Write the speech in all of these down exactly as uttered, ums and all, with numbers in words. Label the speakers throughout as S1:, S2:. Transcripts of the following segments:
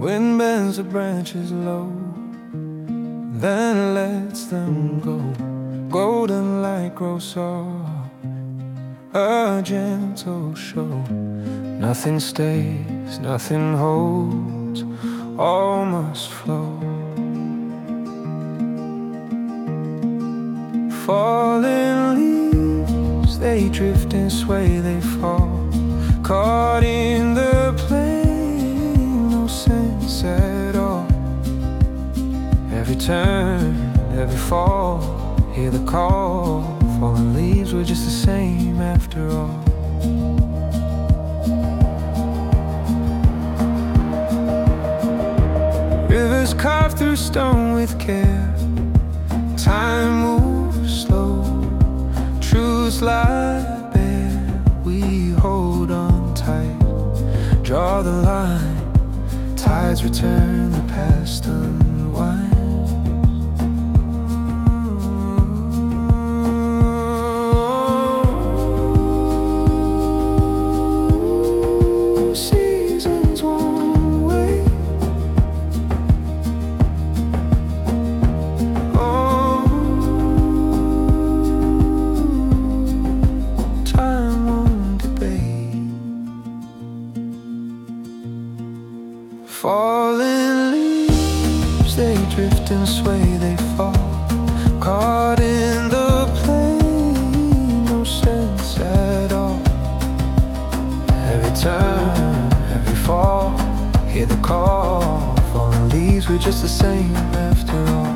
S1: Wind bends the branches low, then lets them go. Golden light grows soft, a gentle show. Nothing stays, nothing holds, all must flow. Falling leaves, they drift and sway, they fall. Caught in the plane, no sense at all. Every turn, every fall, hear the call. Fallen leaves were just the same after all. Rivers carved through stone with care. Time moves slow, truths lie bare. We hold on tight, draw the line. Tides return, the past unwinds. Seasons won't wait. Oh, time won't debate. Falling leaves, they drift and sway, they fall. Caught in the plane, no sense at all. Every turn, every fall, hear the call. Fallen leaves were just the same after all.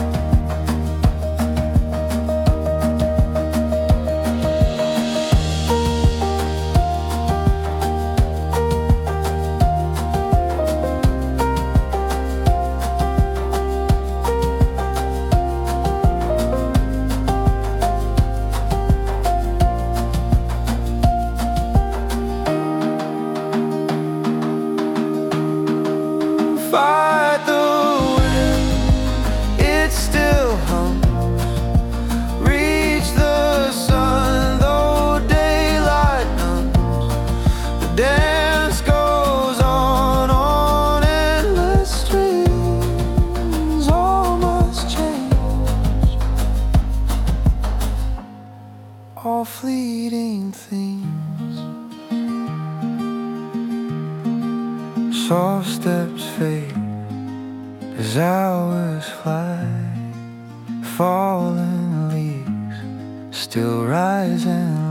S1: Fight the wind, it still hums. Reach the sun, though daylight numbs. The dance goes on, on endless strings. All must change, all fleeting things. Soft steps fade as hours fly. Fallen leaves still rise and